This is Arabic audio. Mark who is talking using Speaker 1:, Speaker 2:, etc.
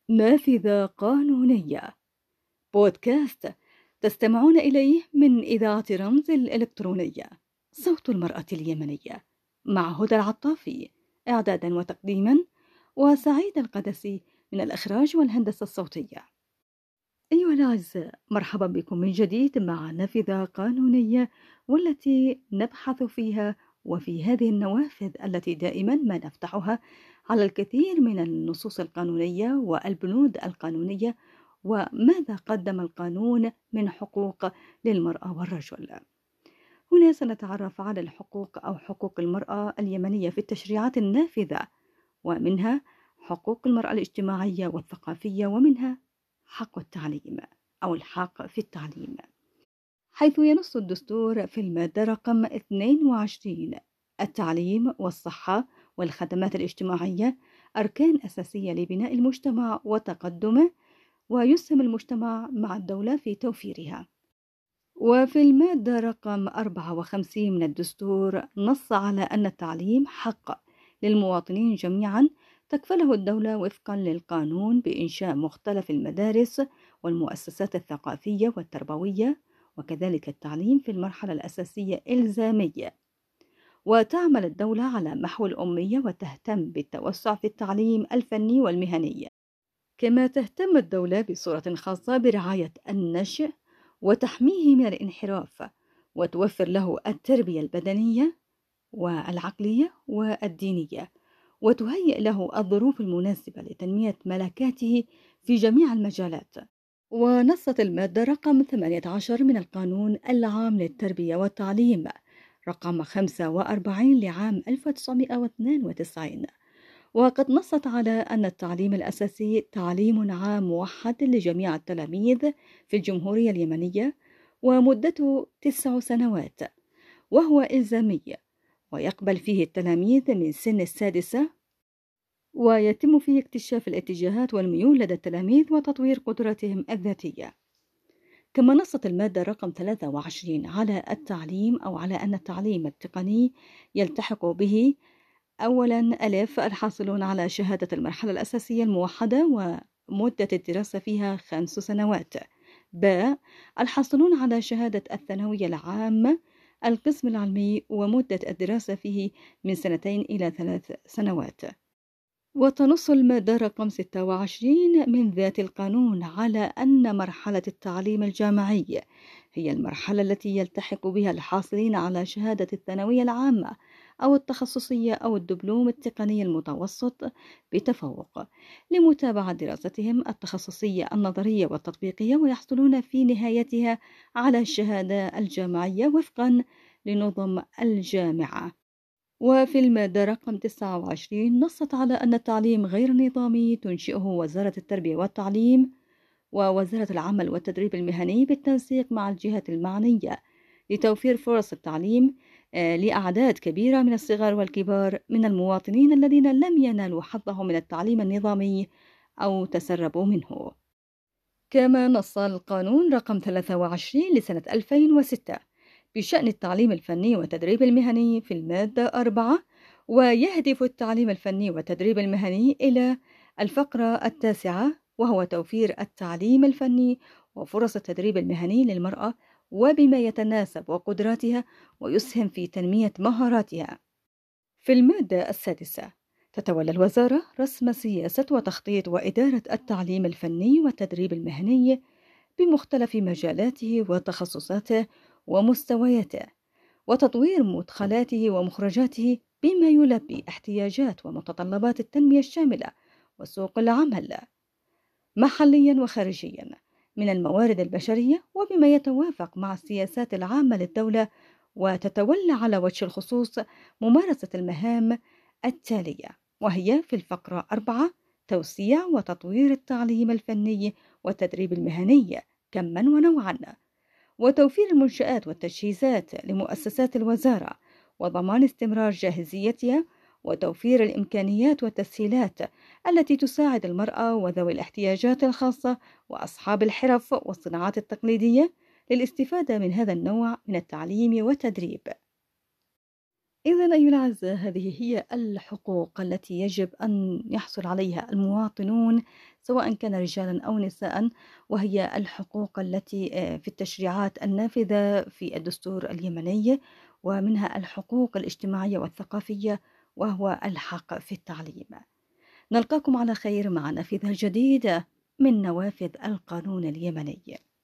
Speaker 1: نافذة قانونية، بودكاست تستمعون إليه من إذاعة رمز الإلكترونية. صوت المرأة اليمنية، مع هدى العطافي، إعدادا وتقديما، وسعيد القدسي من الإخراج والهندسة الصوتية. أيها الأعزاء، مرحبا بكم من جديد مع نافذة قانونية، والتي نبحث فيها وفي هذه النوافذ التي دائما ما نفتحها على الكثير من النصوص القانونية والبنود القانونية، وماذا قدم القانون من حقوق للمرأة والرجل. هنا سنتعرف على الحقوق أو حقوق المرأة اليمنية في التشريعات النافذة، ومنها حقوق المرأة الاجتماعية والثقافية، ومنها حق التعليم أو الحق في التعليم، حيث ينص الدستور في المادة رقم 22: التعليم والصحة والخدمات الاجتماعية أركان أساسية لبناء المجتمع وتقدمه، ويسهم المجتمع مع الدولة في توفيرها. وفي المادة رقم 54 من الدستور نص على أن التعليم حق للمواطنين جميعا تكفله الدولة وفقا للقانون بإنشاء مختلف المدارس والمؤسسات الثقافية والتربوية، وكذلك التعليم في المرحلة الأساسية إلزامية. وتعمل الدولة على محو الأمية وتهتم بالتوسع في التعليم الفني والمهني، كما تهتم الدولة بصورة خاصة برعاية النشء وتحميه من الانحراف، وتوفر له التربية البدنية والعقلية والدينية، وتهيئ له الظروف المناسبة لتنمية ملكاته في جميع المجالات. ونصت المادة رقم 18 من القانون العام للتربية والتعليم رقم 45 لعام 1992، وقد نصت على أن التعليم الأساسي تعليم عام موحد لجميع التلاميذ في الجمهورية اليمنية، ومدته 9 سنوات، وهو إلزامي، ويقبل فيه التلاميذ من سن السادسة، ويتم فيه اكتشاف الاتجاهات والميول لدى التلاميذ وتطوير قدراتهم الذاتية. كما نصت المادة رقم 23 على التعليم أو على أن التعليم التقني يلتحق به: أولا، الحاصلون على شهادة المرحلة الأساسية الموحدة ومدة الدراسة فيها 5 سنوات. الحاصلون على شهادة الثانوية العامة القسم العلمي ومدة الدراسة فيه من 2 إلى 3 سنوات. وتنص المادة رقم 26 من ذات القانون على أن مرحلة التعليم الجامعي هي المرحلة التي يلتحق بها الحاصلين على شهادة الثانوية العامة أو التخصصية أو الدبلوم التقني المتوسط بتفوق لمتابعة دراستهم التخصصية النظرية والتطبيقية، ويحصلون في نهايتها على الشهادة الجامعية وفقا لنظم الجامعة. وفي المادة رقم 29 نصت على أن التعليم غير النظامي تنشئه وزارة التربية والتعليم ووزارة العمل والتدريب المهني بالتنسيق مع الجهات المعنية لتوفير فرص التعليم لأعداد كبيرة من الصغار والكبار من المواطنين الذين لم ينالوا حظهم من التعليم النظامي أو تسربوا منه. كما نص القانون رقم 23 لسنة 2006 بشأن التعليم الفني والتدريب المهني في المادة 4، ويهدف التعليم الفني والتدريب المهني إلى الفقرة 9، وهو توفير التعليم الفني وفرص التدريب المهني للمرأة وبما يتناسب وقدراتها ويسهم في تنمية مهاراتها. في المادة 6 تتولى الوزارة رسم سياسة وتخطيط وإدارة التعليم الفني والتدريب المهني بمختلف مجالاته وتخصصاته ومستوياته، وتطوير مدخلاته ومخرجاته بما يلبي احتياجات ومتطلبات التنمية الشاملة وسوق العمل محليا وخارجيا من الموارد البشرية، وبما يتوافق مع السياسات العامة للدولة، وتتولى على وجه الخصوص ممارسة المهام التالية، وهي في الفقرة 4: توسيع وتطوير التعليم الفني والتدريب المهني كماً ونوعاً، وتوفير المنشآت والتجهيزات لمؤسسات الوزارة وضمان استمرار جاهزيتها، وتوفير الإمكانيات والتسهيلات التي تساعد المرأة وذوي الاحتياجات الخاصة وأصحاب الحرف والصناعات التقليدية للاستفادة من هذا النوع من التعليم والتدريب. إذن أيها الأعزاء، هذه هي الحقوق التي يجب أن يحصل عليها المواطنون سواء كان رجالا أو نساء، وهي الحقوق التي في التشريعات النافذة في الدستور اليمني، ومنها الحقوق الاجتماعية والثقافية، وهو الحق في التعليم. نلقاكم على خير مع نافذة جديدة من نوافذ القانون اليمني.